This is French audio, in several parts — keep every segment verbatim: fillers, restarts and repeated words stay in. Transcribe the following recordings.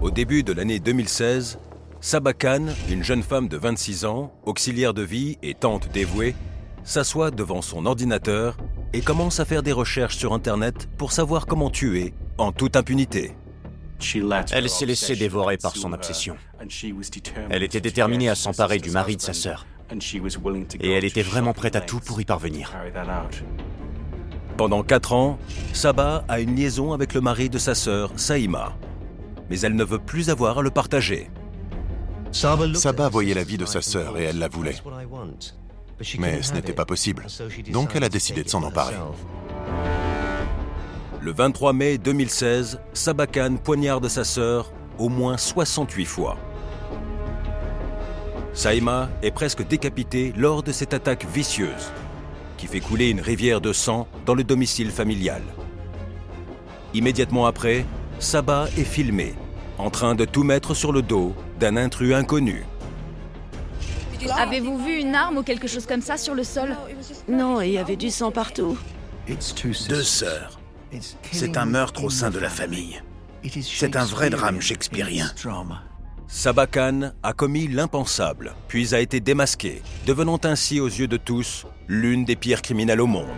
Au début de l'année deux mille seize, Saba Khan, une jeune femme de vingt-six ans, auxiliaire de vie et tante dévouée, s'assoit devant son ordinateur et commence à faire des recherches sur Internet pour savoir comment tuer en toute impunité. Elle s'est laissée dévorer par son obsession. Elle était déterminée à s'emparer du mari de sa sœur. Et elle était vraiment prête à tout pour y parvenir. Pendant quatre ans, Saba a une liaison avec le mari de sa sœur, Saïma. Mais elle ne veut plus avoir à le partager. Saba voyait la vie de sa sœur et elle la voulait. Mais ce n'était pas possible. Donc elle a décidé de s'en emparer. Le vingt-trois mai deux mille seize, Saba Khan poignarde sa sœur au moins soixante-huit fois. Saïma est presque décapitée lors de cette attaque vicieuse qui fait couler une rivière de sang dans le domicile familial. Immédiatement après, Saba est filmé, en train de tout mettre sur le dos d'un intrus inconnu. Avez-vous vu une arme ou quelque chose comme ça sur le sol? Non, il y avait du sang partout. Deux sœurs. C'est un meurtre au sein de la famille. C'est un vrai drame shakespearien. Saba Khan a commis l'impensable, puis a été démasqué, devenant ainsi aux yeux de tous l'une des pires criminelles au monde.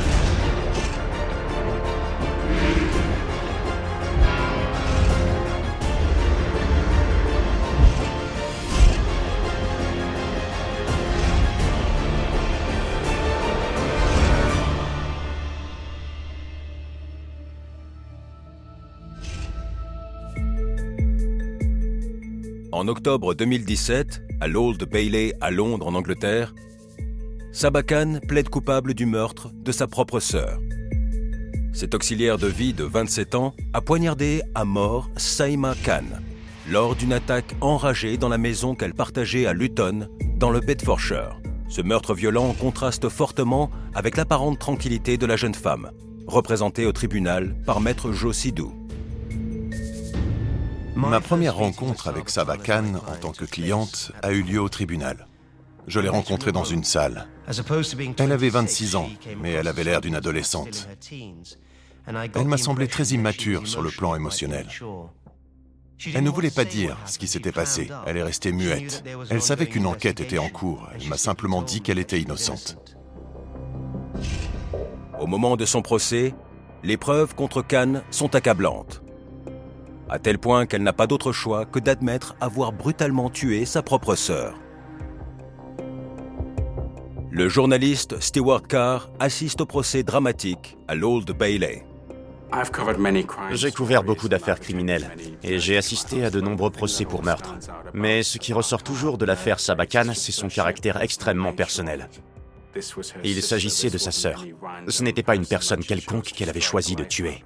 En octobre deux mille dix-sept, à l'Old Bailey à Londres en Angleterre, Saba Khan plaide coupable du meurtre de sa propre sœur. Cet auxiliaire de vie de vingt-sept ans a poignardé à mort Saïma Khan lors d'une attaque enragée dans la maison qu'elle partageait à Luton, dans le Bedfordshire. Ce meurtre violent contraste fortement avec l'apparente tranquillité de la jeune femme, représentée au tribunal par Maître Joe Sidhu. Ma première rencontre avec Saba Khan en tant que cliente a eu lieu au tribunal. Je l'ai rencontrée dans une salle. Elle avait vingt-six ans, mais elle avait l'air d'une adolescente. Elle m'a semblé très immature sur le plan émotionnel. Elle ne voulait pas dire ce qui s'était passé. Elle est restée muette. Elle savait qu'une enquête était en cours. Elle m'a simplement dit qu'elle était innocente. Au moment de son procès, les preuves contre Khan sont accablantes, à tel point qu'elle n'a pas d'autre choix que d'admettre avoir brutalement tué sa propre sœur. Le journaliste Stewart Carr assiste au procès dramatique à l'Old Bailey. J'ai couvert beaucoup d'affaires criminelles et j'ai assisté à de nombreux procès pour meurtre. Mais ce qui ressort toujours de l'affaire Saba Khan, c'est son caractère extrêmement personnel. Il s'agissait de sa sœur. Ce n'était pas une personne quelconque qu'elle avait choisi de tuer.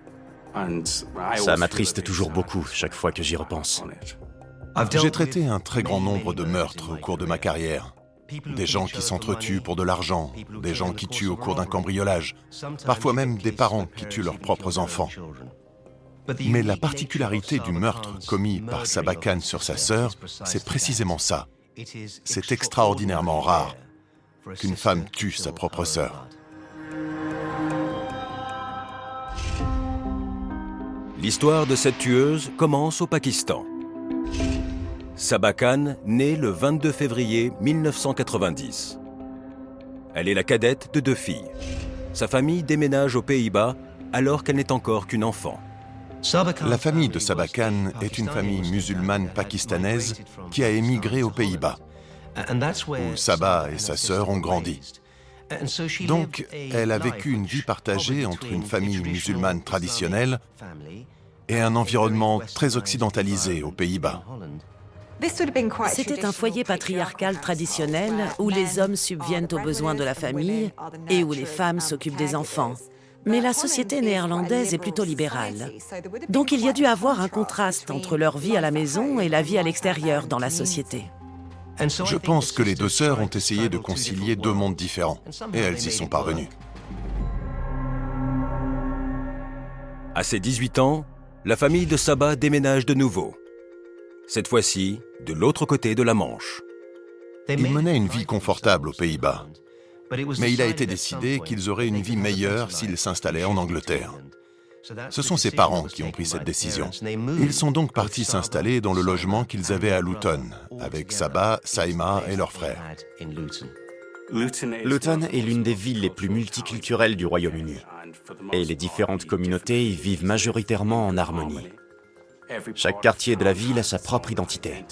Ça m'attriste toujours beaucoup chaque fois que j'y repense. J'ai traité un très grand nombre de meurtres au cours de ma carrière. Des gens qui s'entretuent pour de l'argent, des gens qui tuent au cours d'un cambriolage, parfois même des parents qui tuent leurs propres enfants. Mais la particularité du meurtre commis par Saba Khan sur sa sœur, c'est précisément ça. C'est extraordinairement rare qu'une femme tue sa propre sœur. L'histoire de cette tueuse commence au Pakistan. Saba Khan naît le vingt-deux février mille neuf cent quatre-vingt-dix. Elle est la cadette de deux filles. Sa famille déménage aux Pays-Bas alors qu'elle n'est encore qu'une enfant. La famille de Saba Khan est une famille musulmane pakistanaise qui a émigré aux Pays-Bas, où Saba et sa sœur ont grandi. Donc, elle a vécu une vie partagée entre une famille musulmane traditionnelle et un environnement très occidentalisé aux Pays-Bas. C'était un foyer patriarcal traditionnel où les hommes subviennent aux besoins de la famille et où les femmes s'occupent des enfants. Mais la société néerlandaise est plutôt libérale. Donc il y a dû avoir un contraste entre leur vie à la maison et la vie à l'extérieur dans la société. Je pense que les deux sœurs ont essayé de concilier deux mondes différents, et elles y sont parvenues. À ses dix-huit ans, la famille de Saba déménage de nouveau. Cette fois-ci, de l'autre côté de la Manche. Ils menaient une vie confortable aux Pays-Bas, mais il a été décidé qu'ils auraient une vie meilleure s'ils s'installaient en Angleterre. Ce sont ses parents qui ont pris cette décision. Ils sont donc partis s'installer dans le logement qu'ils avaient à Luton, avec Saba, Saïma et leurs frères. Luton est l'une des villes les plus multiculturelles du Royaume-Uni. Et les différentes communautés y vivent majoritairement en harmonie. Chaque quartier de la ville a sa propre identité.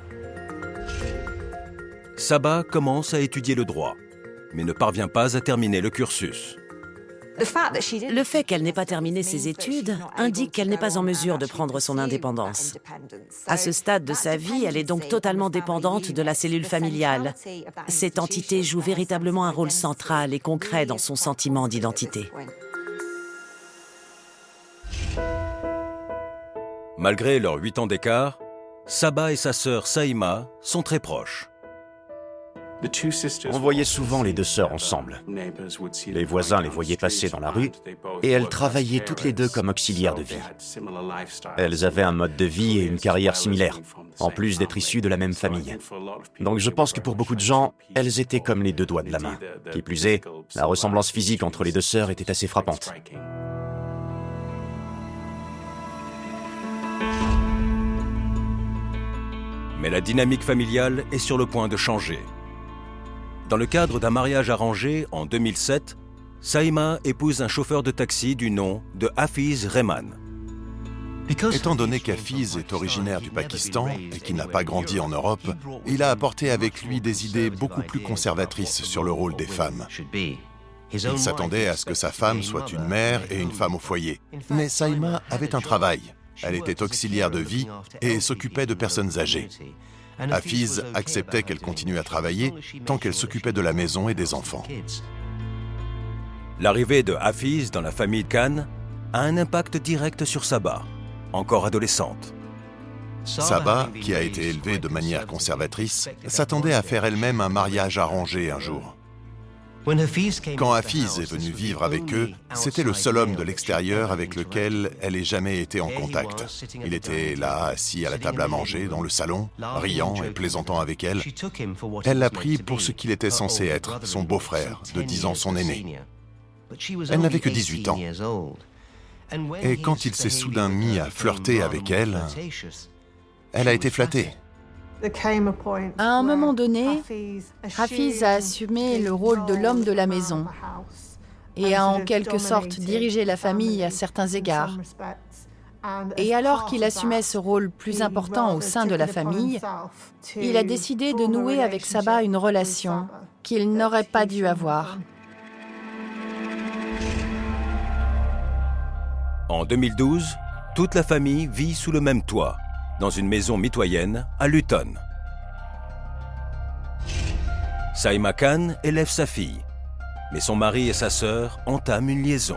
Saba commence à étudier le droit, mais ne parvient pas à terminer le cursus. Le fait qu'elle n'ait pas terminé ses études indique qu'elle n'est pas en mesure de prendre son indépendance. À ce stade de sa vie, elle est donc totalement dépendante de la cellule familiale. Cette entité joue véritablement un rôle central et concret dans son sentiment d'identité. Malgré leurs huit ans d'écart, Saba et sa sœur Saïma sont très proches. On voyait souvent les deux sœurs ensemble. Les voisins les voyaient passer dans la rue et elles travaillaient toutes les deux comme auxiliaires de vie. Elles avaient un mode de vie et une carrière similaires, en plus d'être issues de la même famille. Donc je pense que pour beaucoup de gens, elles étaient comme les deux doigts de la main. Qui plus est, la ressemblance physique entre les deux sœurs était assez frappante. Mais la dynamique familiale est sur le point de changer. Dans le cadre d'un mariage arrangé en deux mille sept, Saïma épouse un chauffeur de taxi du nom de Hafiz Rehman. Étant donné qu'Hafiz est originaire du Pakistan et qu'il n'a pas grandi en Europe, il a apporté avec lui des idées beaucoup plus conservatrices sur le rôle des femmes. Il s'attendait à ce que sa femme soit une mère et une femme au foyer. Mais Saïma avait un travail. Elle était auxiliaire de vie et s'occupait de personnes âgées. Hafiz acceptait qu'elle continue à travailler tant qu'elle s'occupait de la maison et des enfants. L'arrivée de Hafiz dans la famille Khan a un impact direct sur Saba, encore adolescente. Saba, qui a été élevée de manière conservatrice, s'attendait à faire elle-même un mariage arrangé un jour. Quand Hafiz est venu vivre avec eux, c'était le seul homme de l'extérieur avec lequel elle ait jamais été en contact. Il était là, assis à la table à manger, dans le salon, riant et plaisantant avec elle. Elle l'a pris pour ce qu'il était censé être, son beau-frère, de dix ans son aîné. Elle n'avait que dix-huit ans. Et quand il s'est soudain mis à flirter avec elle, elle a été flattée. À un moment donné, Hafiz a assumé le rôle de l'homme de la maison et a en quelque sorte dirigé la famille à certains égards. Et alors qu'il assumait ce rôle plus important au sein de la famille, il a décidé de nouer avec Saba une relation qu'il n'aurait pas dû avoir. En deux mille douze, toute la famille vit sous le même toit, dans une maison mitoyenne à Luton. Saïma Khan élève sa fille, mais son mari et sa sœur entament une liaison.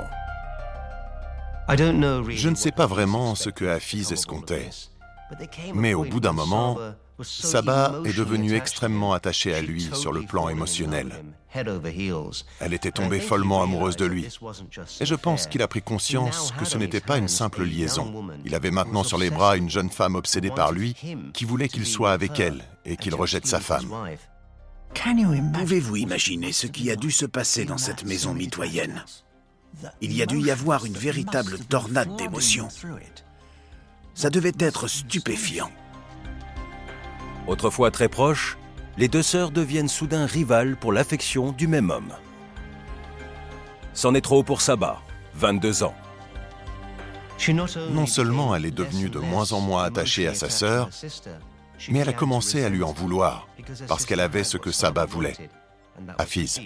Je ne sais pas vraiment ce que Hafiz escomptait, mais au bout d'un moment, Saba est devenue extrêmement attachée à lui sur le plan émotionnel. Elle était tombée follement amoureuse de lui. Et je pense qu'il a pris conscience que ce n'était pas une simple liaison. Il avait maintenant sur les bras une jeune femme obsédée par lui qui voulait qu'il soit avec elle et qu'il rejette sa femme. Pouvez-vous imaginer ce qui a dû se passer dans cette maison mitoyenne? Il y a dû y avoir une véritable tornade d'émotions. Ça devait être stupéfiant. Autrefois très proches, les deux sœurs deviennent soudain rivales pour l'affection du même homme. C'en est trop pour Saba, vingt-deux ans. Non seulement elle est devenue de moins en moins attachée à sa sœur, mais elle a commencé à lui en vouloir, parce qu'elle avait ce que Saba voulait, Hafiz.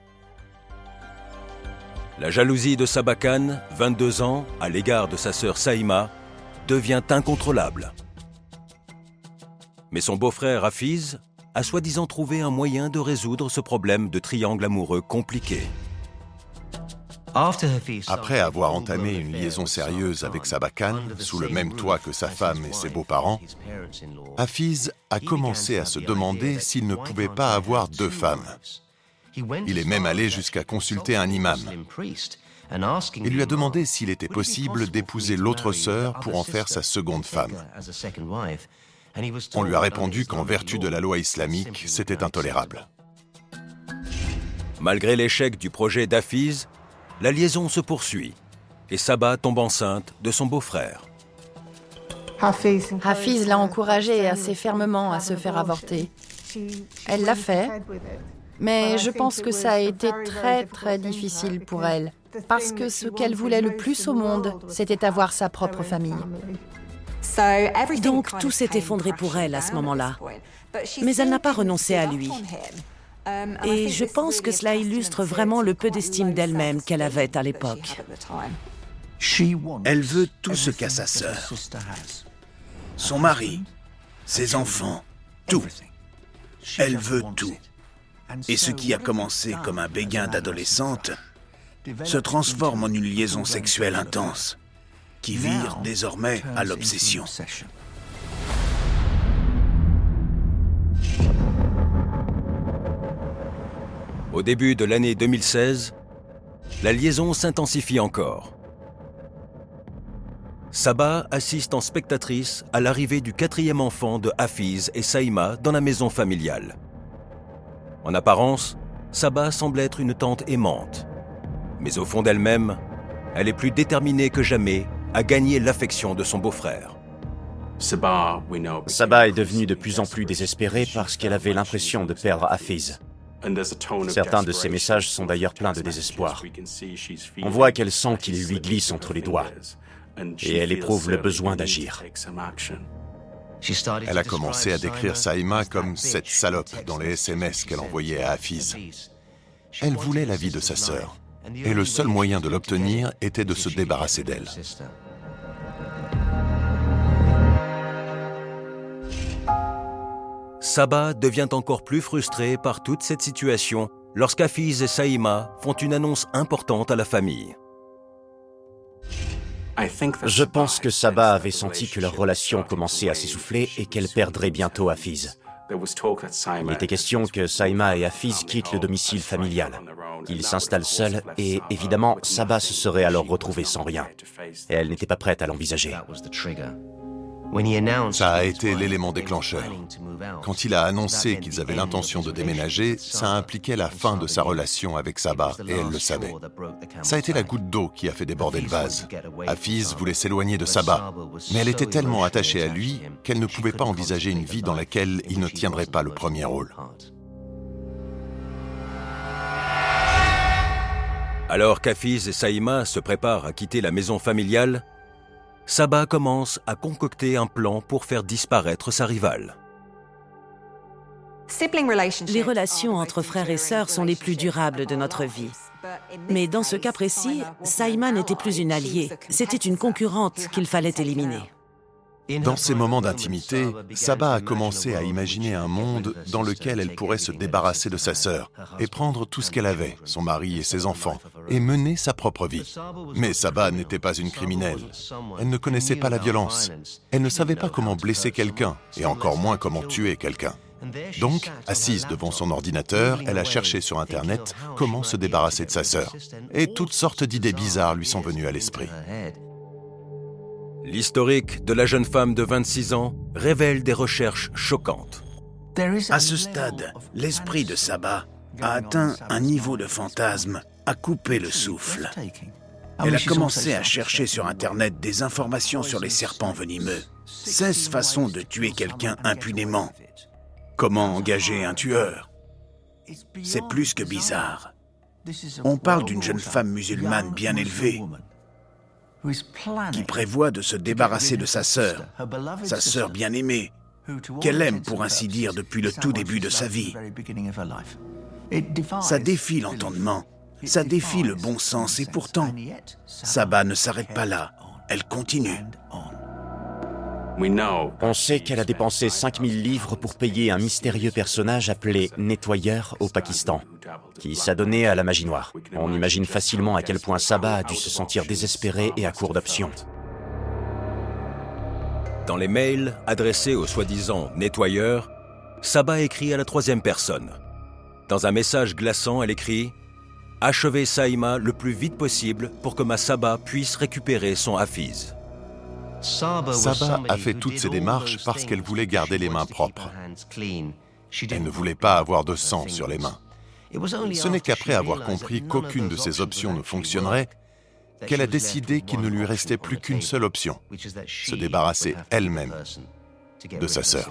La jalousie de Saba Khan, vingt-deux ans, à l'égard de sa sœur Saïma, devient incontrôlable. Mais son beau-frère Hafiz a soi-disant trouvé un moyen de résoudre ce problème de triangle amoureux compliqué. Après avoir entamé une liaison sérieuse avec Saba Khan, sous le même toit que sa femme et ses beaux-parents, Hafiz a commencé à se demander s'il ne pouvait pas avoir deux femmes. Il est même allé jusqu'à consulter un imam. Il lui a demandé s'il était possible d'épouser l'autre sœur pour en faire sa seconde femme. On lui a répondu qu'en vertu de la loi islamique, c'était intolérable. Malgré l'échec du projet d'Hafiz, la liaison se poursuit et Saba tombe enceinte de son beau-frère. Hafiz l'a encouragée assez fermement à se faire avorter. Elle l'a fait, mais je pense que ça a été très très difficile pour elle, parce que ce qu'elle voulait le plus au monde, c'était avoir sa propre famille. Donc tout s'est effondré pour elle à ce moment-là. Mais elle n'a pas renoncé à lui. Et je pense que cela illustre vraiment le peu d'estime d'elle-même qu'elle avait à l'époque. Elle veut tout ce qu'a sa sœur. Son mari, ses enfants, tout. Elle veut tout. Et ce qui a commencé comme un béguin d'adolescente se transforme en une liaison sexuelle intense, qui vire désormais à l'obsession. Au début de l'année deux mille seize, la liaison s'intensifie encore. Saba assiste en spectatrice à l'arrivée du quatrième enfant de Hafiz et Saïma dans la maison familiale. En apparence, Saba semble être une tante aimante. Mais au fond d'elle-même, elle est plus déterminée que jamais à gagner l'affection de son beau-frère. Saba est devenue de plus en plus désespérée parce qu'elle avait l'impression de perdre Hafiz. Certains de ses messages sont d'ailleurs pleins de désespoir. On voit qu'elle sent qu'il lui glisse entre les doigts. Et elle éprouve le besoin d'agir. Elle a commencé à décrire Saïma comme cette salope dans les S M S qu'elle envoyait à Hafiz. Elle voulait la vie de sa sœur, et le seul moyen de l'obtenir était de se débarrasser d'elle. Saba devient encore plus frustrée par toute cette situation lorsqu'Hafiz et Saïma font une annonce importante à la famille. Je pense que Saba avait senti que leur relation commençait à s'essouffler et qu'elle perdrait bientôt Hafiz. Il était question que Saïma et Hafiz quittent le domicile familial, qu'ils s'installent seuls et, évidemment, Saba se serait alors retrouvée sans rien. Et elle n'était pas prête à l'envisager. Ça a été l'élément déclencheur. Quand il a annoncé qu'ils avaient l'intention de déménager, ça impliquait la fin de sa relation avec Saba, et elle le savait. Ça a été la goutte d'eau qui a fait déborder le vase. Hafiz voulait s'éloigner de Saba, mais elle était tellement attachée à lui qu'elle ne pouvait pas envisager une vie dans laquelle il ne tiendrait pas le premier rôle. Alors qu'Hafiz et Saïma se préparent à quitter la maison familiale, Saba commence à concocter un plan pour faire disparaître sa rivale. Les relations entre frères et sœurs sont les plus durables de notre vie. Mais dans ce cas précis, Saïma n'était plus une alliée, c'était une concurrente qu'il fallait éliminer. Dans ces moments d'intimité, Saba a commencé à imaginer un monde dans lequel elle pourrait se débarrasser de sa sœur et prendre tout ce qu'elle avait, son mari et ses enfants, et mener sa propre vie. Mais Saba n'était pas une criminelle. Elle ne connaissait pas la violence. Elle ne savait pas comment blesser quelqu'un, et encore moins comment tuer quelqu'un. Donc, assise devant son ordinateur, elle a cherché sur Internet comment se débarrasser de sa sœur. Et toutes sortes d'idées bizarres lui sont venues à l'esprit. L'historique de la jeune femme de vingt-six ans révèle des recherches choquantes. À ce stade, l'esprit de Saba a atteint un niveau de fantasme à couper le souffle. Elle a commencé à chercher sur Internet des informations sur les serpents venimeux. seize façons de tuer quelqu'un impunément. Comment engager un tueur? C'est plus que bizarre. On parle d'une jeune femme musulmane bien élevée qui prévoit de se débarrasser de sa sœur, sa sœur bien-aimée, qu'elle aime pour ainsi dire depuis le tout début de sa vie. Ça défie l'entendement, ça défie le bon sens et pourtant, Saba ne s'arrête pas là, elle continue. On sait qu'elle a dépensé cinq mille livres pour payer un mystérieux personnage appelé Nettoyeur au Pakistan, qui s'adonnait à la magie noire. On imagine facilement à quel point Saba a dû se sentir désespérée et à court d'options. Dans les mails adressés au soi-disant nettoyeur, Saba écrit à la troisième personne. Dans un message glaçant, elle écrit « Achevez Saïma le plus vite possible pour que ma Saba puisse récupérer son Hafiz. » Saba a fait toutes ces démarches parce qu'elle voulait garder les mains propres. Elle ne voulait pas avoir de sang sur les mains. Ce n'est qu'après avoir compris qu'aucune de ces options ne fonctionnerait qu'elle a décidé qu'il ne lui restait plus qu'une seule option, se débarrasser elle-même de sa sœur.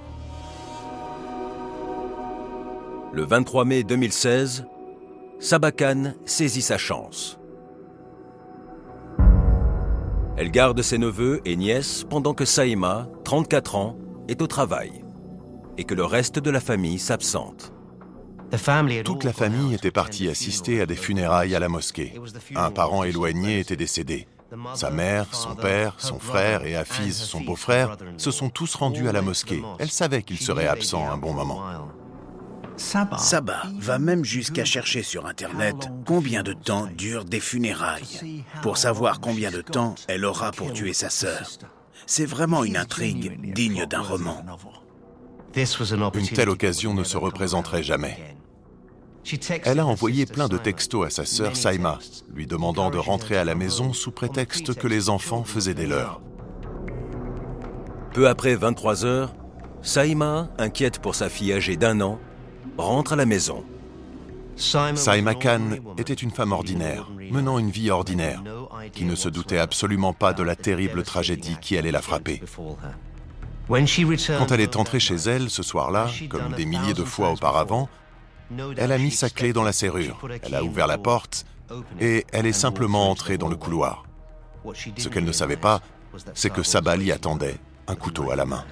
Le vingt-trois mai deux mille seize, Saba Khan saisit sa chance. Elle garde ses neveux et nièces pendant que Saïma, trente-quatre ans, est au travail et que le reste de la famille s'absente. Toute la famille était partie assister à des funérailles à la mosquée. Un parent éloigné était décédé. Sa mère, son père, son frère et Hafiz, son beau-frère, se sont tous rendus à la mosquée. Elle savait qu'il serait absent un bon moment. Saba va même jusqu'à chercher sur Internet combien de temps durent des funérailles, pour savoir combien de temps elle aura pour tuer sa sœur. C'est vraiment une intrigue digne d'un roman. Une telle occasion ne se représenterait jamais. Elle a envoyé plein de textos à sa sœur Saïma, lui demandant de rentrer à la maison sous prétexte que les enfants faisaient des leurs. Peu après vingt-trois heures, Saïma, inquiète pour sa fille âgée d'un an, rentre à la maison. Saïma Khan était une femme ordinaire, menant une vie ordinaire, qui ne se doutait absolument pas de la terrible tragédie qui allait la frapper. Quand elle est entrée chez elle ce soir-là, comme des milliers de fois auparavant, elle a mis sa clé dans la serrure, elle a ouvert la porte et elle est simplement entrée dans le couloir. Ce qu'elle ne savait pas, c'est que Saba l'y attendait, un couteau à la main.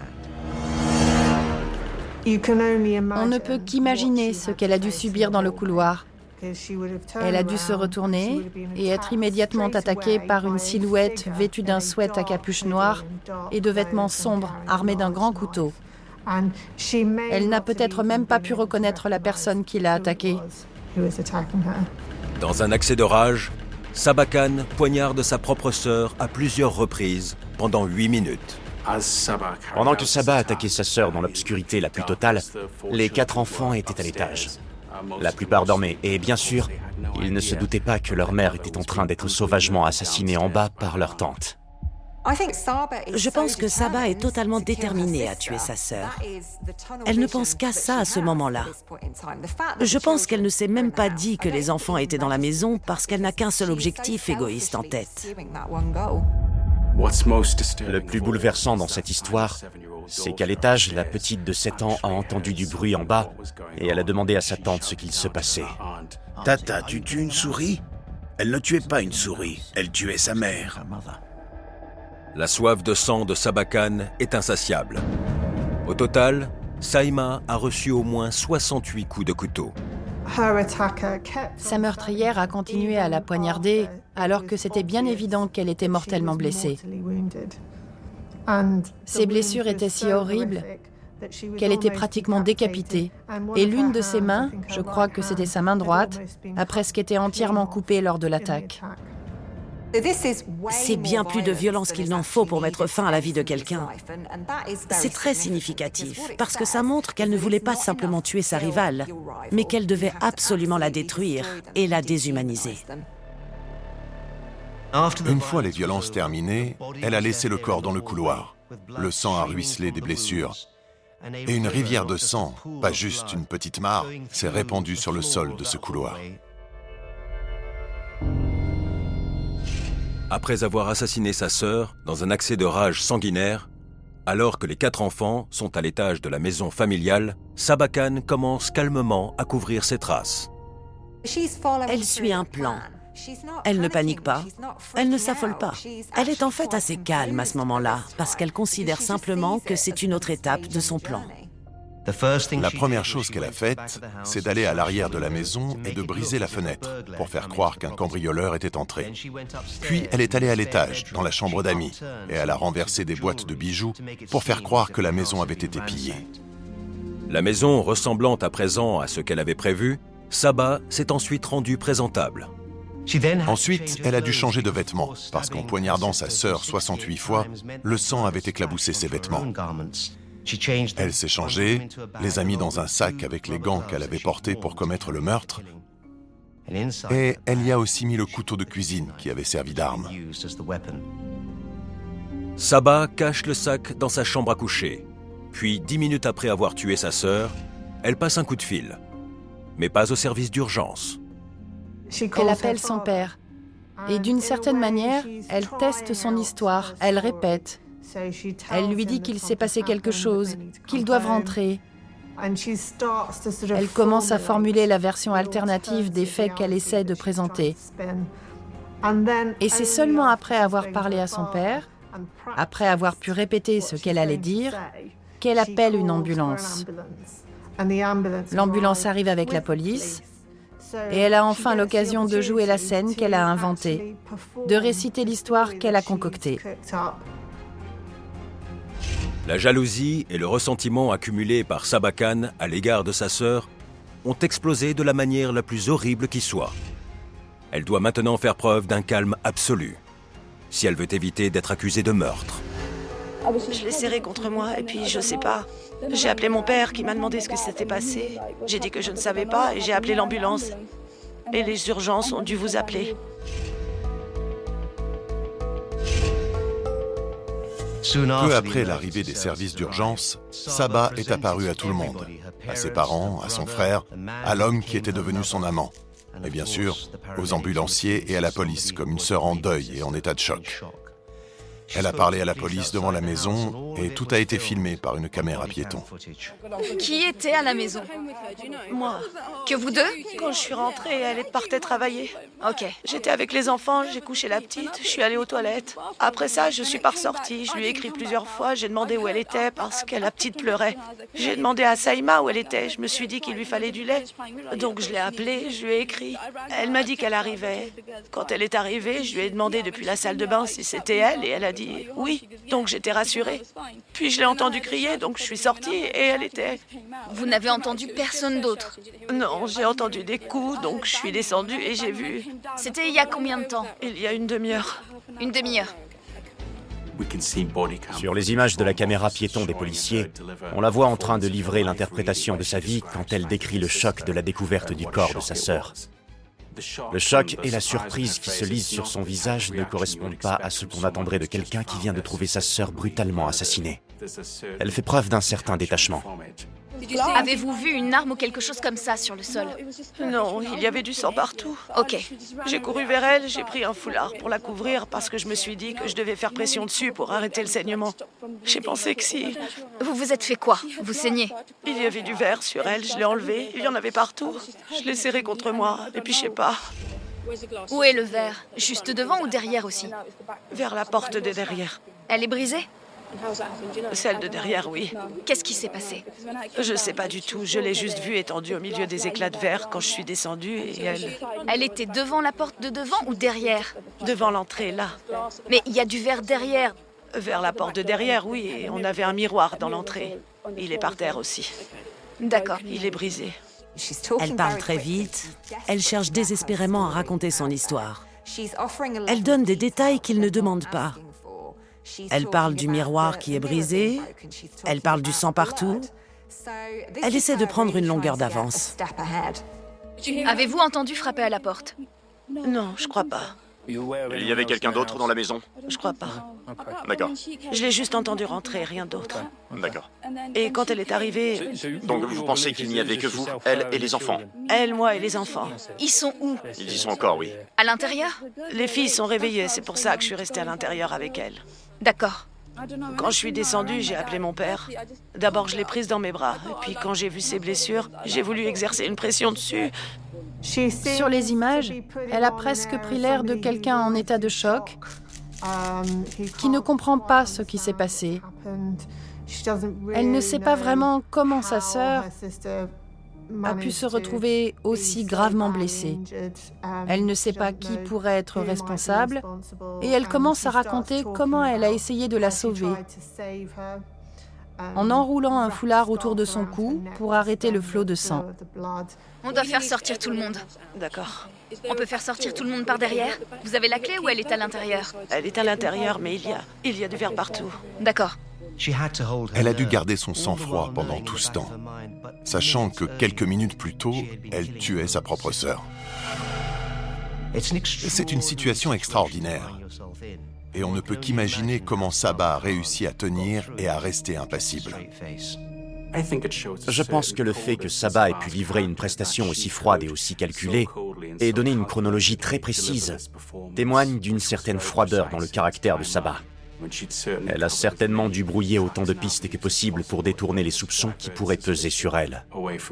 On ne peut qu'imaginer ce qu'elle a dû subir dans le couloir. Elle a dû se retourner et être immédiatement attaquée par une silhouette vêtue d'un sweat à capuche noire et de vêtements sombres armés d'un grand couteau. Elle n'a peut-être même pas pu reconnaître la personne qui l'a attaquée. Dans un accès de rage, Saba Khan poignarde sa propre sœur à plusieurs reprises pendant huit minutes. Pendant que Saba attaquait sa sœur dans l'obscurité la plus totale, les quatre enfants étaient à l'étage. La plupart dormaient et, bien sûr, ils ne se doutaient pas que leur mère était en train d'être sauvagement assassinée en bas par leur tante. Je pense que Saba est totalement déterminée à tuer sa sœur. Elle ne pense qu'à ça à ce moment-là. Je pense qu'elle ne s'est même pas dit que les enfants étaient dans la maison parce qu'elle n'a qu'un seul objectif égoïste en tête. Le plus bouleversant dans cette histoire, c'est qu'à l'étage, la petite de sept ans a entendu du bruit en bas et elle a demandé à sa tante ce qu'il se passait. « Tata, tu tues une souris ?» Elle ne tuait pas une souris, elle tuait sa mère. La soif de sang de Saba Khan est insatiable. Au total, Saïma a reçu au moins soixante-huit coups de couteau. Sa meurtrière a continué à la poignarder alors que c'était bien évident qu'elle était mortellement blessée. Ses blessures étaient si horribles qu'elle était pratiquement décapitée. Et l'une de ses mains, je crois que c'était sa main droite, a presque été entièrement coupée lors de l'attaque. C'est bien plus de violence qu'il n'en faut pour mettre fin à la vie de quelqu'un. C'est très significatif, parce que ça montre qu'elle ne voulait pas simplement tuer sa rivale, mais qu'elle devait absolument la détruire et la déshumaniser. Une fois les violences terminées, elle a laissé le corps dans le couloir. Le sang a ruisselé des blessures. Et une rivière de sang, pas juste une petite mare, s'est répandue sur le sol de ce couloir. Après avoir assassiné sa sœur dans un accès de rage sanguinaire, alors que les quatre enfants sont à l'étage de la maison familiale, Saba Khan commence calmement à couvrir ses traces. Elle suit un plan. Elle ne panique pas. Elle ne s'affole pas. Elle est en fait assez calme à ce moment-là, parce qu'elle considère simplement que c'est une autre étape de son plan. La première chose qu'elle a faite, c'est d'aller à l'arrière de la maison et de briser la fenêtre pour faire croire qu'un cambrioleur était entré. Puis elle est allée à l'étage, dans la chambre d'amis, et elle a renversé des boîtes de bijoux pour faire croire que la maison avait été pillée. La maison ressemblant à présent à ce qu'elle avait prévu, Saba s'est ensuite rendue présentable. Ensuite, elle a dû changer de vêtements, parce qu'en poignardant sa sœur soixante-huit fois, le sang avait éclaboussé ses vêtements. Elle s'est changée, les a mis dans un sac avec les gants qu'elle avait portés pour commettre le meurtre, et elle y a aussi mis le couteau de cuisine qui avait servi d'arme. Saba cache le sac dans sa chambre à coucher, puis dix minutes après avoir tué sa sœur, elle passe un coup de fil, mais pas au service d'urgence. Elle appelle son père. Et d'une certaine manière, elle teste son histoire, elle répète. Elle lui dit qu'il s'est passé quelque chose, qu'ils doivent rentrer. Elle commence à formuler la version alternative des faits qu'elle essaie de présenter. Et c'est seulement après avoir parlé à son père, après avoir pu répéter ce qu'elle allait dire, qu'elle appelle une ambulance. L'ambulance arrive avec la police et elle a enfin l'occasion de jouer la scène qu'elle a inventée, de réciter l'histoire qu'elle a concoctée. La jalousie et le ressentiment accumulés par Sabah Khan à l'égard de sa sœur ont explosé de la manière la plus horrible qui soit. Elle doit maintenant faire preuve d'un calme absolu, si elle veut éviter d'être accusée de meurtre. Je l'ai serré contre moi et puis je sais pas. J'ai appelé mon père qui m'a demandé ce qui s'était passé. J'ai dit que je ne savais pas et j'ai appelé l'ambulance. Et les urgences ont dû vous appeler. Peu après l'arrivée des services d'urgence, Sabah est apparue à tout le monde, à ses parents, à son frère, à l'homme qui était devenu son amant, et bien sûr aux ambulanciers et à la police comme une sœur en deuil et en état de choc. Elle a parlé à la police devant la maison et tout a été filmé par une caméra piéton. Qui était à la maison? Moi. Que vous deux? Quand je suis rentrée, elle partait travailler. Ok. J'étais avec les enfants, j'ai couché la petite, je suis allée aux toilettes. Après ça, je suis pas ressortie. Je lui ai écrit plusieurs fois, j'ai demandé où elle était parce que la petite pleurait. J'ai demandé à Saïma où elle était. Je me suis dit qu'il lui fallait du lait. Donc je l'ai appelée, je lui ai écrit. Elle m'a dit qu'elle arrivait. Quand elle est arrivée, je lui ai demandé depuis la salle de bain si c'était elle et elle a dit oui, donc j'étais rassurée. Puis je l'ai entendue crier, donc je suis sortie et elle était... Vous n'avez entendu personne d'autre? Non, j'ai entendu des coups, donc je suis descendue et j'ai vu... C'était il y a combien de temps? Il y a une demi-heure. Une demi-heure. Sur les images de la caméra piéton des policiers, on la voit en train de livrer l'interprétation de sa vie quand elle décrit le choc de la découverte du corps de sa sœur. Le choc et la surprise qui se lisent sur son visage ne correspondent pas à ce qu'on attendrait de quelqu'un qui vient de trouver sa sœur brutalement assassinée. Elle fait preuve d'un certain détachement. Avez-vous vu une arme ou quelque chose comme ça sur le sol? Non, il y avait du sang partout. Ok. J'ai couru vers elle, j'ai pris un foulard pour la couvrir parce que je me suis dit que je devais faire pression dessus pour arrêter le saignement. J'ai pensé que si... Vous vous êtes fait quoi? Vous saignez? Il y avait du verre sur elle, je l'ai enlevé, il y en avait partout. Je l'ai serré contre moi, et puis je sais pas... Où est le verre? Juste devant ou derrière aussi? Vers la porte de derrière. Elle est brisée? Celle de derrière, oui. Qu'est-ce qui s'est passé? Je sais pas du tout. Je l'ai juste vue étendue au milieu des éclats de verre quand je suis descendue et elle... Elle était devant la porte de devant ou derrière? Devant l'entrée, là. Mais il y a du verre derrière. Vers la porte de derrière, oui. Et on avait un miroir dans l'entrée. Il est par terre aussi. D'accord. Il est brisé. Elle parle très vite. Elle cherche désespérément à raconter son histoire. Elle donne des détails qu'il ne demande pas. Elle parle du miroir qui est brisé, elle parle du sang partout. Elle essaie de prendre une longueur d'avance. Avez-vous entendu frapper à la porte? Non, je crois pas. Il y avait quelqu'un d'autre dans la maison? Je crois pas. D'accord. Je l'ai juste entendu rentrer, rien d'autre. D'accord. Et quand elle est arrivée... Donc vous pensez qu'il n'y avait que vous, elle et les enfants? Elle, moi et les enfants. Ils sont où? Ils y sont encore, oui. À l'intérieur? Les filles sont réveillées, c'est pour ça que je suis restée à l'intérieur avec elles. D'accord. Quand je suis descendue, j'ai appelé mon père. D'abord, je l'ai prise dans mes bras. Et puis, quand j'ai vu ses blessures, j'ai voulu exercer une pression dessus. Sur les images, elle a presque pris l'air de quelqu'un en état de choc, qui ne comprend pas ce qui s'est passé. Elle ne sait pas vraiment comment sa sœur a pu se retrouver aussi gravement blessée. Elle ne sait pas qui pourrait être responsable et elle commence à raconter comment elle a essayé de la sauver en enroulant un foulard autour de son cou pour arrêter le flot de sang. On doit faire sortir tout le monde. D'accord. On peut faire sortir tout le monde par derrière? Vous avez la clé ou elle est à l'intérieur? Elle est à l'intérieur, mais il y a, il y a du verre partout. D'accord. Elle a dû garder son sang-froid pendant tout ce temps, sachant que quelques minutes plus tôt, elle tuait sa propre sœur. C'est une situation extraordinaire. Et on ne peut qu'imaginer comment Sabah a réussi à tenir et à rester impassible. Je pense que le fait que Sabah ait pu livrer une prestation aussi froide et aussi calculée, et donner une chronologie très précise, témoigne d'une certaine froideur dans le caractère de Sabah. Elle a certainement dû brouiller autant de pistes que possible pour détourner les soupçons qui pourraient peser sur elle.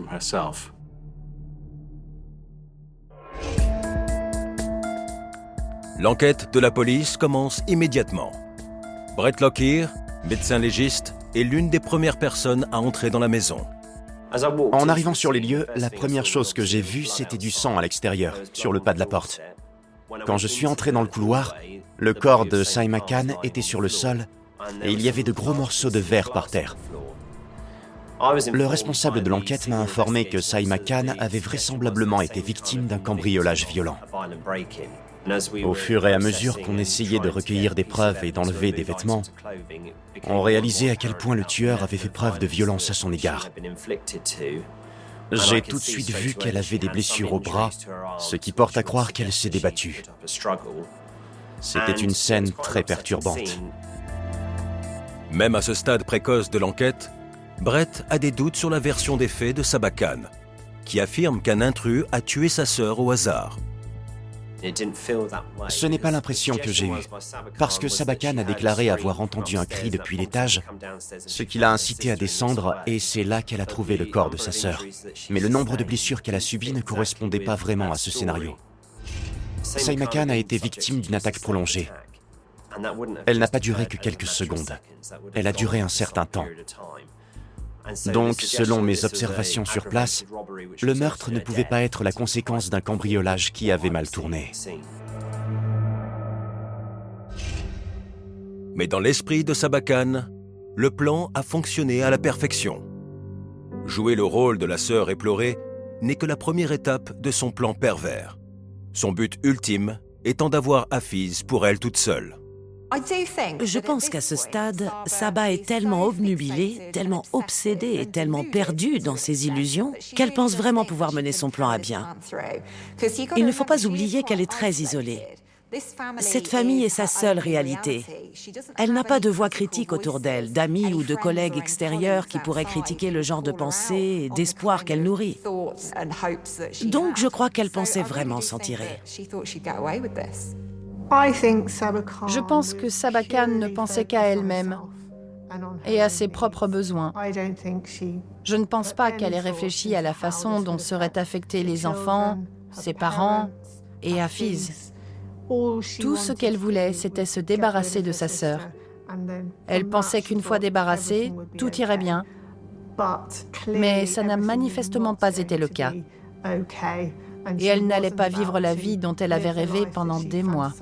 L'enquête de la police commence immédiatement. Brett Lockyer, médecin légiste, est l'une des premières personnes à entrer dans la maison. En arrivant sur les lieux, la première chose que j'ai vue, c'était du sang à l'extérieur, sur le pas de la porte. Quand je suis entré dans le couloir, le corps de Saima Khan était sur le sol et il y avait de gros morceaux de verre par terre. Le responsable de l'enquête m'a informé que Saima Khan avait vraisemblablement été victime d'un cambriolage violent. Au fur et à mesure qu'on essayait de recueillir des preuves et d'enlever des vêtements, on réalisait à quel point le tueur avait fait preuve de violence à son égard. J'ai tout de suite vu qu'elle avait des blessures au bras, ce qui porte à croire qu'elle s'est débattue. C'était une scène très perturbante. Même à ce stade précoce de l'enquête, Brett a des doutes sur la version des faits de Sabah Khan, qui affirme qu'un intrus a tué sa sœur au hasard. Ce n'est pas l'impression que j'ai eue, parce que Sabah Khan a déclaré avoir entendu un cri depuis l'étage, ce qui l'a incité à descendre, et c'est là qu'elle a trouvé le corps de sa sœur. Mais le nombre de blessures qu'elle a subies ne correspondait pas vraiment à ce scénario. Saima Khan a été victime d'une attaque prolongée. Elle n'a pas duré que quelques secondes. Elle a duré un certain temps. Donc, selon mes observations sur place, le meurtre ne pouvait pas être la conséquence d'un cambriolage qui avait mal tourné. Mais dans l'esprit de Sabah Khan, le plan a fonctionné à la perfection. Jouer le rôle de la sœur éplorée n'est que la première étape de son plan pervers. Son but ultime étant d'avoir Hafiz pour elle toute seule. Je pense qu'à ce stade, Sabah est tellement obnubilée, tellement obsédée et tellement perdue dans ses illusions qu'elle pense vraiment pouvoir mener son plan à bien. Il ne faut pas oublier qu'elle est très isolée. Cette famille est sa seule réalité. Elle n'a pas de voix critique autour d'elle, d'amis ou de collègues extérieurs qui pourraient critiquer le genre de pensée et d'espoir qu'elle nourrit. Donc je crois qu'elle pensait vraiment s'en tirer. Je pense que Sabah Khan ne pensait qu'à elle-même et à ses propres besoins. Je ne pense pas qu'elle ait réfléchi à la façon dont seraient affectés les enfants, ses parents et Hafiz. Tout ce qu'elle voulait, c'était se débarrasser de sa sœur. Elle pensait qu'une fois débarrassée, tout irait bien. Mais ça n'a manifestement pas été le cas. Et elle n'allait pas vivre la vie dont elle avait rêvé pendant des mois.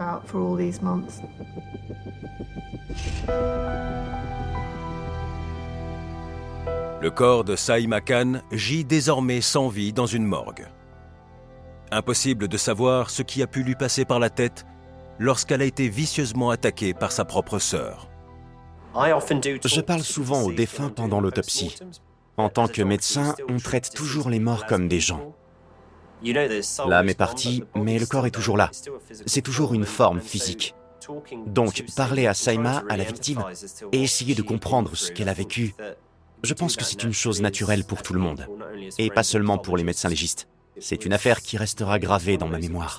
Le corps de Saima Khan gît désormais sans vie dans une morgue. Impossible de savoir ce qui a pu lui passer par la tête lorsqu'elle a été vicieusement attaquée par sa propre sœur. Je parle souvent aux défunts pendant l'autopsie. En tant que médecin, on traite toujours les morts comme des gens. L'âme est partie, mais le corps est toujours là. C'est toujours une forme physique. Donc, parler à Saima, à la victime, et essayer de comprendre ce qu'elle a vécu, je pense que c'est une chose naturelle pour tout le monde, et pas seulement pour les médecins légistes. C'est une affaire qui restera gravée dans ma mémoire.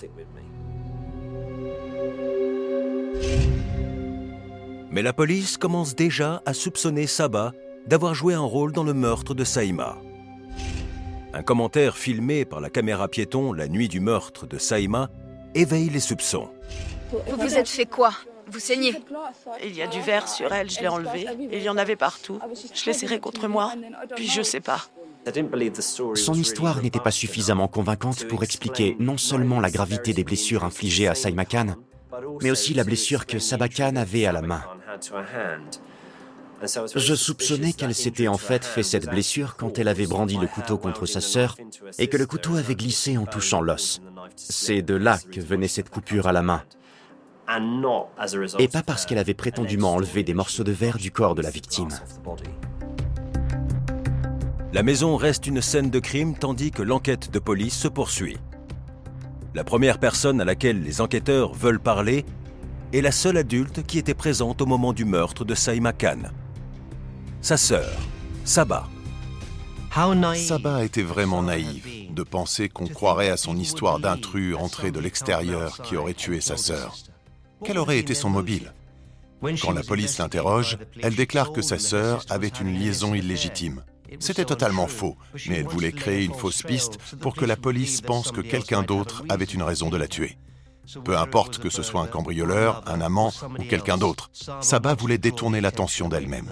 Mais la police commence déjà à soupçonner Sabah d'avoir joué un rôle dans le meurtre de Saima. Un commentaire filmé par la caméra piéton la nuit du meurtre de Saima éveille les soupçons. Vous vous êtes fait quoi? Vous saignez? Il y a du verre sur elle, je l'ai enlevé. Il y en avait partout. Je l'ai serré contre moi, puis je sais pas. Son histoire n'était pas suffisamment convaincante pour expliquer non seulement la gravité des blessures infligées à Saima Khan, mais aussi la blessure que Sabah Khan avait à la main. Je soupçonnais qu'elle s'était en fait fait cette blessure quand elle avait brandi le couteau contre sa sœur et que le couteau avait glissé en touchant l'os. C'est de là que venait cette coupure à la main. Et pas parce qu'elle avait prétendument enlevé des morceaux de verre du corps de la victime. La maison reste une scène de crime tandis que l'enquête de police se poursuit. La première personne à laquelle les enquêteurs veulent parler est la seule adulte qui était présente au moment du meurtre de Saima Khan. Sa sœur, Sabah. Sabah était vraiment naïve de penser qu'on croirait à son histoire d'intrus entré de l'extérieur qui aurait tué sa sœur. Quel aurait été son mobile? Quand la police l'interroge, elle déclare que sa sœur avait une liaison illégitime. C'était totalement faux, mais elle voulait créer une fausse piste pour que la police pense que quelqu'un d'autre avait une raison de la tuer. Peu importe que ce soit un cambrioleur, un amant ou quelqu'un d'autre, Sabah voulait détourner l'attention d'elle-même.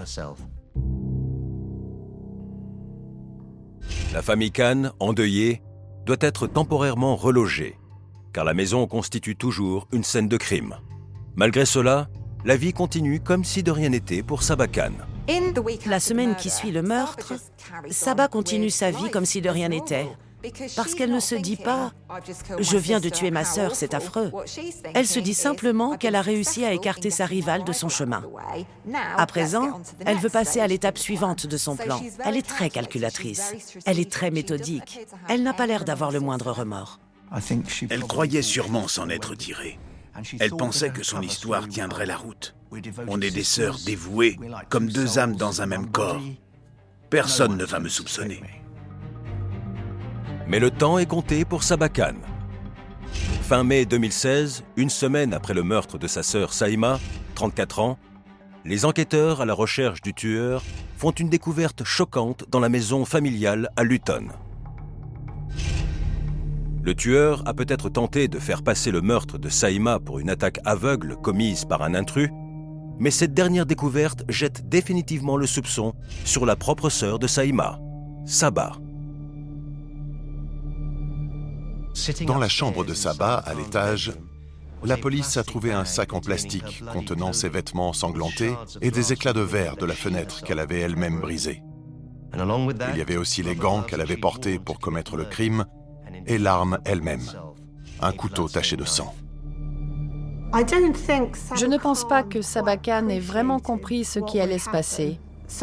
La famille Khan, endeuillée, doit être temporairement relogée, car la maison constitue toujours une scène de crime. Malgré cela, la vie continue comme si de rien n'était pour Sabah Khan. La semaine qui suit le meurtre, Sabah continue sa vie comme si de rien n'était. Parce qu'elle ne se dit pas « Je viens de tuer ma sœur, c'est affreux ». Elle se dit simplement qu'elle a réussi à écarter sa rivale de son chemin. À présent, elle veut passer à l'étape suivante de son plan. Elle est très calculatrice. Elle est très méthodique. Elle n'a pas l'air d'avoir le moindre remords. Elle croyait sûrement s'en être tirée. Elle pensait que son histoire tiendrait la route. On est des sœurs dévouées, comme deux âmes dans un même corps. Personne ne va me soupçonner. Mais le temps est compté pour Sabah Khan. Fin mai deux mille seize, une semaine après le meurtre de sa sœur Saïma, trente-quatre ans, les enquêteurs à la recherche du tueur font une découverte choquante dans la maison familiale à Luton. Le tueur a peut-être tenté de faire passer le meurtre de Saïma pour une attaque aveugle commise par un intrus, mais cette dernière découverte jette définitivement le soupçon sur la propre sœur de Saïma, Sabah. Dans la chambre de Sabah, à l'étage, la police a trouvé un sac en plastique contenant ses vêtements ensanglantés et des éclats de verre de la fenêtre qu'elle avait elle-même brisée. Il y avait aussi les gants qu'elle avait portés pour commettre le crime et l'arme elle-même, un couteau taché de sang. Je ne pense pas que Sabah Khan ait vraiment compris ce qui allait se passer.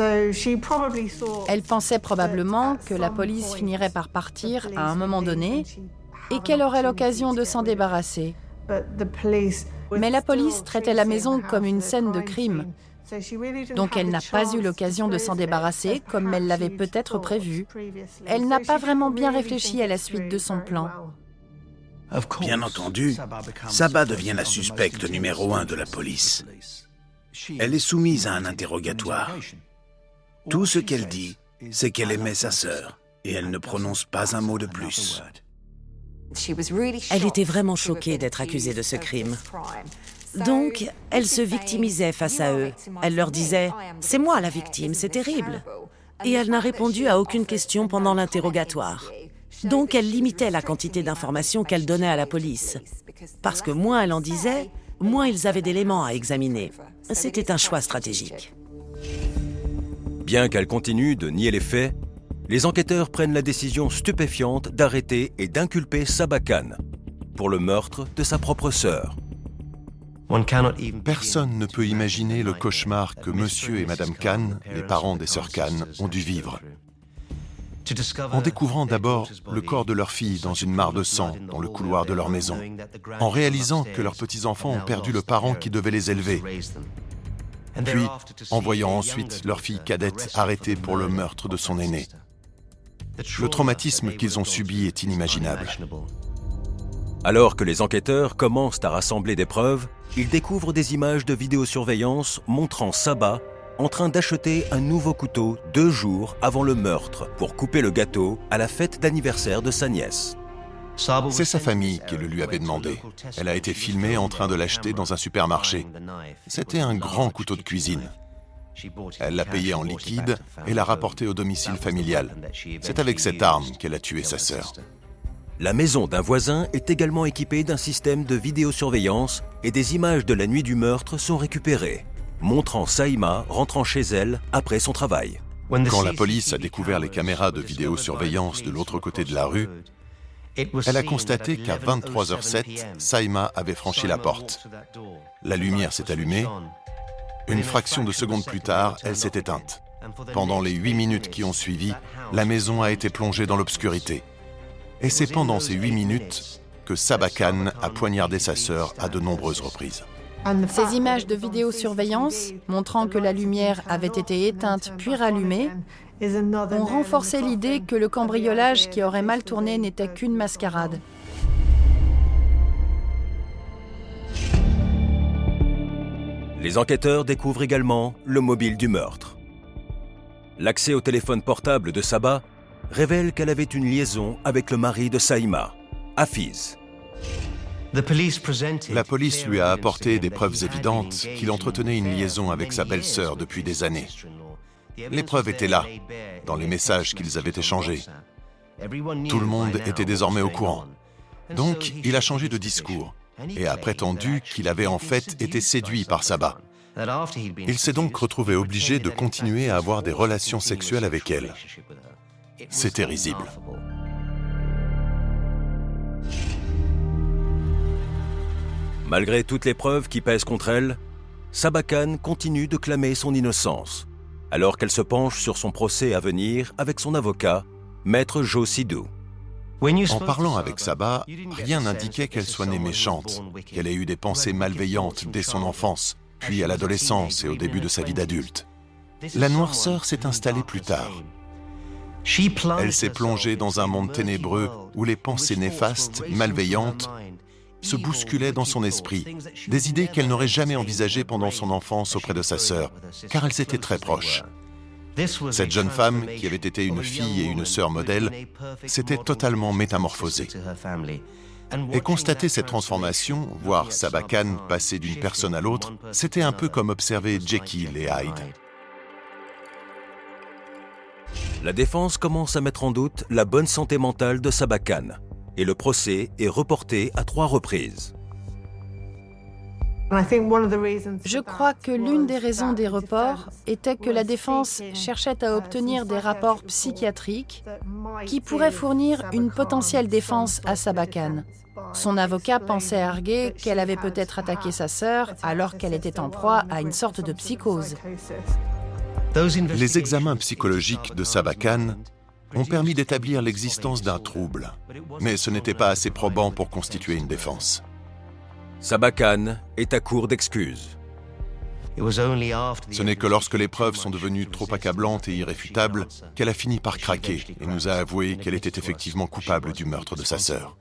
Elle pensait probablement que la police finirait par partir à un moment donné et qu'elle aurait l'occasion de s'en débarrasser. Mais la police traitait la maison comme une scène de crime. Donc elle n'a pas eu l'occasion de s'en débarrasser comme elle l'avait peut-être prévu. Elle n'a pas vraiment bien réfléchi à la suite de son plan. Bien entendu, Sabah devient la suspecte numéro un de la police. Elle est soumise à un interrogatoire. Tout ce qu'elle dit, c'est qu'elle aimait sa sœur, et elle ne prononce pas un mot de plus. Elle était vraiment choquée d'être accusée de ce crime. Donc, elle se victimisait face à eux. Elle leur disait « C'est moi la victime, c'est terrible ». Et elle n'a répondu à aucune question pendant l'interrogatoire. Donc, elle limitait la quantité d'informations qu'elle donnait à la police. Parce que moins elle en disait, moins ils avaient d'éléments à examiner. C'était un choix stratégique. Bien qu'elle continue de nier les faits, les enquêteurs prennent la décision stupéfiante d'arrêter et d'inculper Sabah Khan pour le meurtre de sa propre sœur. Personne ne peut imaginer le cauchemar que Monsieur et Madame Khan, les parents des sœurs Khan, ont dû vivre. En découvrant d'abord le corps de leur fille dans une mare de sang dans le couloir de leur maison, en réalisant que leurs petits-enfants ont perdu le parent qui devait les élever, puis en voyant ensuite leur fille cadette arrêtée pour le meurtre de son aîné. Le traumatisme qu'ils ont subi est inimaginable. Alors que les enquêteurs commencent à rassembler des preuves, ils découvrent des images de vidéosurveillance montrant Sabah en train d'acheter un nouveau couteau deux jours avant le meurtre pour couper le gâteau à la fête d'anniversaire de sa nièce. C'est sa famille qui le lui avait demandé. Elle a été filmée en train de l'acheter dans un supermarché. C'était un grand couteau de cuisine. Elle l'a payé en liquide et l'a rapporté au domicile familial. C'est avec cette arme qu'elle a tué sa sœur. La maison d'un voisin est également équipée d'un système de vidéosurveillance et des images de la nuit du meurtre sont récupérées, montrant Saïma rentrant chez elle après son travail. Quand la police a découvert les caméras de vidéosurveillance de l'autre côté de la rue, elle a constaté qu'à vingt-trois heures zéro sept, Saïma avait franchi la porte. La lumière s'est allumée. Une fraction de seconde plus tard, elle s'est éteinte. Pendant les huit minutes qui ont suivi, la maison a été plongée dans l'obscurité. Et c'est pendant ces huit minutes que Sabah Khan a poignardé sa sœur à de nombreuses reprises. Ces images de vidéosurveillance, montrant que la lumière avait été éteinte puis rallumée, ont renforcé l'idée que le cambriolage qui aurait mal tourné n'était qu'une mascarade. Les enquêteurs découvrent également le mobile du meurtre. L'accès au téléphone portable de Saba révèle qu'elle avait une liaison avec le mari de Saïma, Hafiz. La police lui a apporté des preuves évidentes qu'il entretenait une liaison avec sa belle-sœur depuis des années. Les preuves étaient là, dans les messages qu'ils avaient échangés. Tout le monde était désormais au courant. Donc, il a changé de discours et a prétendu qu'il avait en fait été séduit par Saba. Il s'est donc retrouvé obligé de continuer à avoir des relations sexuelles avec elle. C'était risible. Malgré toutes les preuves qui pèsent contre elle, Saba Khan continue de clamer son innocence, alors qu'elle se penche sur son procès à venir avec son avocat, Maître Joe Sidhu. En parlant avec Saba, rien n'indiquait qu'elle soit née méchante, qu'elle ait eu des pensées malveillantes dès son enfance, puis à l'adolescence et au début de sa vie d'adulte. La noirceur s'est installée plus tard. Elle s'est plongée dans un monde ténébreux où les pensées néfastes, malveillantes, se bousculaient dans son esprit, des idées qu'elle n'aurait jamais envisagées pendant son enfance auprès de sa sœur, car elles étaient très proches. Cette jeune femme, qui avait été une fille et une sœur modèle, s'était totalement métamorphosée. Et constater cette transformation, voir Saba Khan passer d'une personne à l'autre, c'était un peu comme observer Jekyll et Hyde. La défense commence à mettre en doute la bonne santé mentale de Saba Khan, et le procès est reporté à trois reprises. Je crois que l'une des raisons des reports était que la défense cherchait à obtenir des rapports psychiatriques qui pourraient fournir une potentielle défense à Saba Khan. Son avocat pensait arguer qu'elle avait peut-être attaqué sa sœur alors qu'elle était en proie à une sorte de psychose. Les examens psychologiques de Saba Khan ont permis d'établir l'existence d'un trouble, mais ce n'était pas assez probant pour constituer une défense. Saba Khan est à court d'excuses. Ce n'est que lorsque les preuves sont devenues trop accablantes et irréfutables qu'elle a fini par craquer et nous a avoué qu'elle était effectivement coupable du meurtre de sa sœur.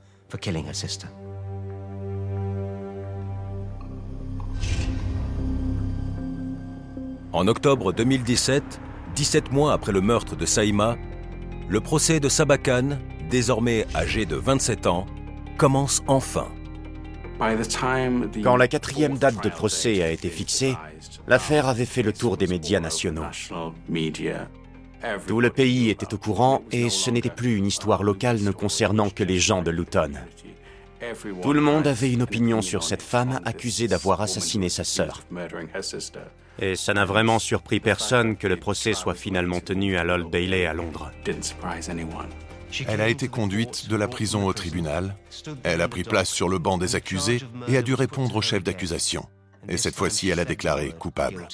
En octobre deux mille dix-sept, dix-sept mois après le meurtre de Saïma, le procès de Saba Khan, désormais âgé de vingt-sept ans, commence enfin. Quand la quatrième date de procès a été fixée, l'affaire avait fait le tour des médias nationaux. Tout le pays était au courant et ce n'était plus une histoire locale ne concernant que les gens de Luton. Tout le monde avait une opinion sur cette femme accusée d'avoir assassiné sa sœur. Et ça n'a vraiment surpris personne que le procès soit finalement tenu à l'Old Bailey à Londres. Elle a été conduite de la prison au tribunal, elle a pris place sur le banc des accusés et a dû répondre au chef d'accusation. Et cette fois-ci, elle a déclaré coupable.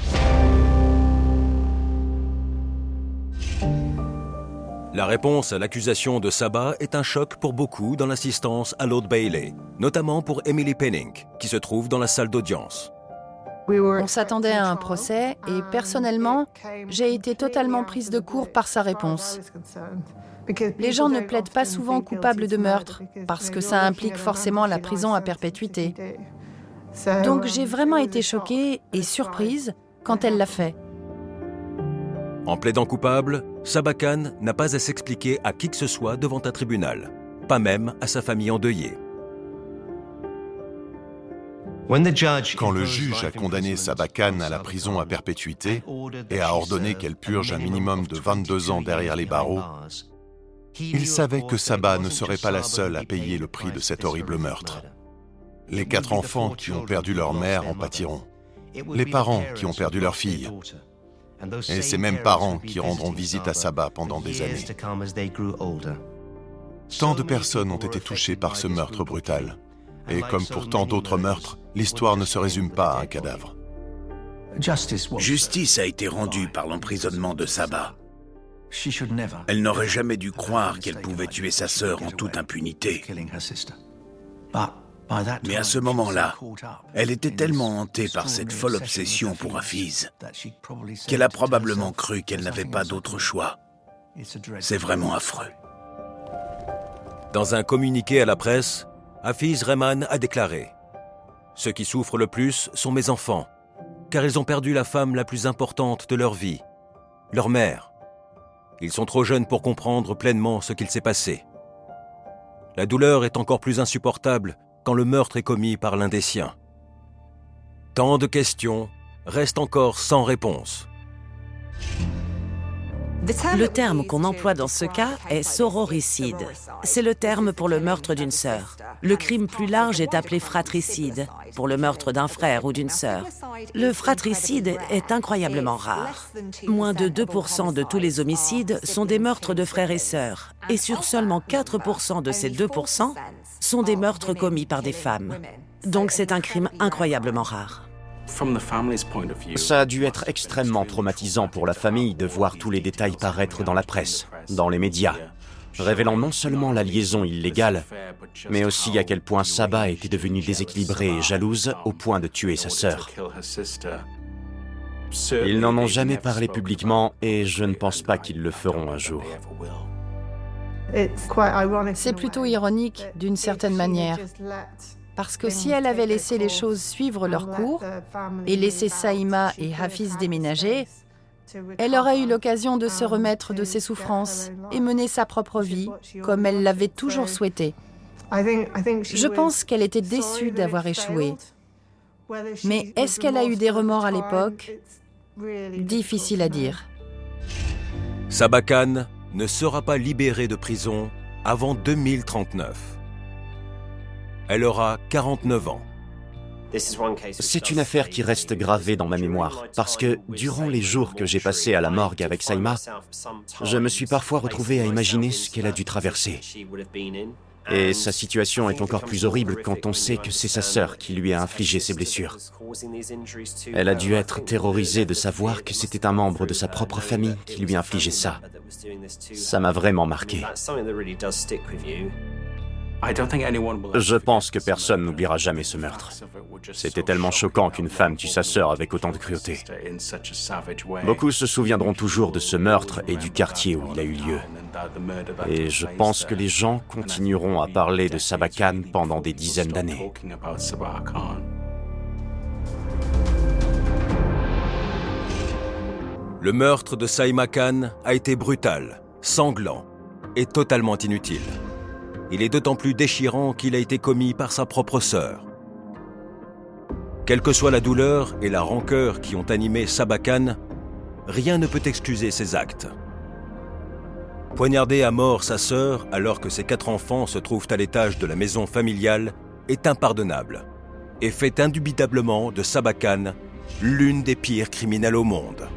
La réponse à l'accusation de Saba est un choc pour beaucoup dans l'assistance à l'Old Bailey, notamment pour Emily Penning, qui se trouve dans la salle d'audience. On s'attendait à un procès et personnellement, j'ai été totalement prise de court par sa réponse. Les gens ne plaident pas souvent coupables de meurtre parce que ça implique forcément la prison à perpétuité. Donc j'ai vraiment été choquée et surprise quand elle l'a fait. En plaidant coupable, Saba Khan n'a pas à s'expliquer à qui que ce soit devant un tribunal, pas même à sa famille endeuillée. Quand le juge a condamné Saba Khan à la prison à perpétuité et a ordonné qu'elle purge un minimum de vingt-deux ans derrière les barreaux, il savait que Saba ne serait pas la seule à payer le prix de cet horrible meurtre. Les quatre enfants qui ont perdu leur mère en pâtiront. Les parents qui ont perdu leur fille. Et ces mêmes parents qui rendront visite à Saba pendant des années. Tant de personnes ont été touchées par ce meurtre brutal. Et comme pour tant d'autres meurtres, l'histoire ne se résume pas à un cadavre. Justice a été rendue par l'emprisonnement de Saba. Elle n'aurait jamais dû croire qu'elle pouvait tuer sa sœur en toute impunité. Mais à ce moment-là, elle était tellement hantée par cette folle obsession pour Hafiz qu'elle a probablement cru qu'elle n'avait pas d'autre choix. C'est vraiment affreux. Dans un communiqué à la presse, Hafiz Rehman a déclaré « Ceux qui souffrent le plus sont mes enfants, car ils ont perdu la femme la plus importante de leur vie, leur mère. Ils sont trop jeunes pour comprendre pleinement ce qu'il s'est passé. La douleur est encore plus insupportable quand le meurtre est commis par l'un des siens. Tant de questions restent encore sans réponse. » Le terme qu'on emploie dans ce cas est sororicide. C'est le terme pour le meurtre d'une sœur. Le crime plus large est appelé fratricide, pour le meurtre d'un frère ou d'une sœur. Le fratricide est incroyablement rare. Moins de deux pour cent de tous les homicides sont des meurtres de frères et sœurs, et sur seulement quatre pour cent de ces deux pour cent sont des meurtres commis par des femmes. Donc c'est un crime incroyablement rare. Ça a dû être extrêmement traumatisant pour la famille de voir tous les détails paraître dans la presse, dans les médias, révélant non seulement la liaison illégale, mais aussi à quel point Saba était devenue déséquilibrée et jalouse au point de tuer sa sœur. Ils n'en ont jamais parlé publiquement et je ne pense pas qu'ils le feront un jour. C'est plutôt ironique, d'une certaine manière. Parce que si elle avait laissé les choses suivre leur cours et laissé Saïma et Hafiz déménager, elle aurait eu l'occasion de se remettre de ses souffrances et mener sa propre vie comme elle l'avait toujours souhaité. Je pense qu'elle était déçue d'avoir échoué. Mais est-ce qu'elle a eu des remords à l'époque? Difficile à dire. Saba Khan ne sera pas libérée de prison avant deux mille trente-neuf. Elle aura quarante-neuf ans. C'est une affaire qui reste gravée dans ma mémoire, parce que durant les jours que j'ai passés à la morgue avec Saïma, je me suis parfois retrouvé à imaginer ce qu'elle a dû traverser. Et sa situation est encore plus horrible quand on sait que c'est sa sœur qui lui a infligé ces blessures. Elle a dû être terrorisée de savoir que c'était un membre de sa propre famille qui lui infligeait ça. Ça m'a vraiment marqué. Je pense que personne n'oubliera jamais ce meurtre. C'était tellement choquant qu'une femme tue sa sœur avec autant de cruauté. Beaucoup se souviendront toujours de ce meurtre et du quartier où il a eu lieu. Et je pense que les gens continueront à parler de Saba Khan pendant des dizaines d'années. Le meurtre de Saïma Khan a été brutal, sanglant et totalement inutile. Il est d'autant plus déchirant qu'il a été commis par sa propre sœur. Quelle que soit la douleur et la rancœur qui ont animé Saba Khan, rien ne peut excuser ses actes. Poignarder à mort sa sœur alors que ses quatre enfants se trouvent à l'étage de la maison familiale est impardonnable et fait indubitablement de Saba Khan l'une des pires criminelles au monde.